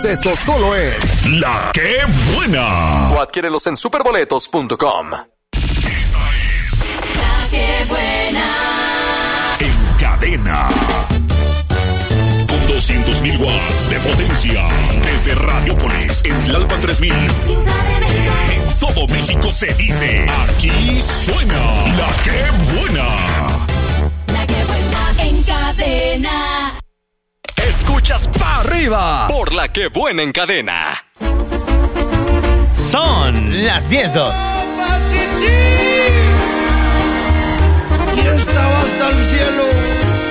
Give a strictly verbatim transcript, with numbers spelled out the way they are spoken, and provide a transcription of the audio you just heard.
de eso solo es La Que Buena. O adquiérelos en superboletos punto com. Esta es La Que Buena. En Cadena. Con doscientos mil watts de potencia. Desde Radiopolis en Tlalpan tres mil. En todo México se dice, aquí suena La Que Buena. La Que Buena en Cadena. Escuchas pa' arriba por La Que Buena en Cadena. Son las diez dos. Y esta va hasta el cielo.